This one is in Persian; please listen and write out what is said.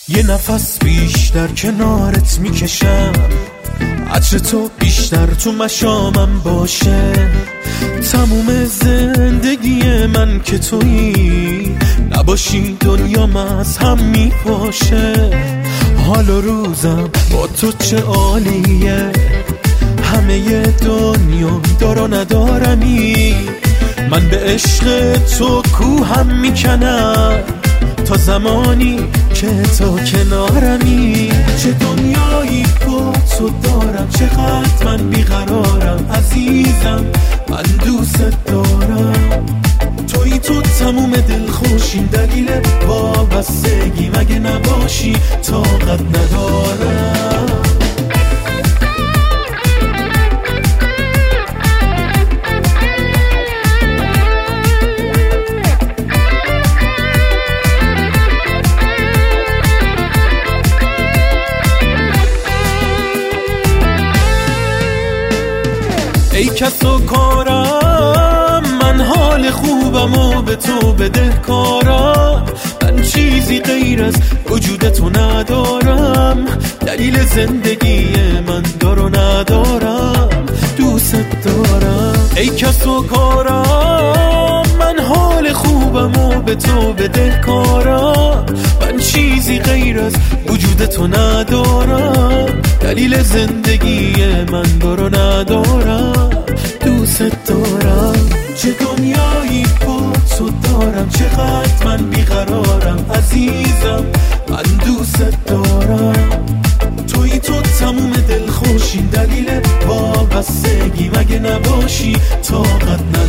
یه نفس بیشتر کنارت میکشم، عطر تو بیشتر تو مشامم باشه. تموم زندگی من که تویی، نباشی دنیام از هم میپاشه. حال و روزم با تو چه عالیه، همه دنیا دار و ندارمی. من به عشق تو کوهم میکنم تا زمانی که تو کنارمی. چه دنیایی با تو دارم، چقدر من بیقرارم عزیزم، من دوست دارم. توی تو تموم دلخوشیم، دلیل وابستگی مگه نباشی طاقت ندارم. ای کس و کارم، من حال خوبم و به تو بدهکارم. من چیزی غیر از وجودتو ندارم، دلیل زندگی من دارو ندارم، دوست دارم. ای کس و کارم، من حال خوبم و به تو بدهکارم. من چیزی غیر از وجودتو ندارم، دلیل زندگی من دارو ندارم، دوست دارم. چه دنیایی با تو دارم، چقدر من بیقرارم عزیزم، من دوست دارم. توی تو تموم دلخوشیم، دلیل وابستگی مگه نباشی طاقت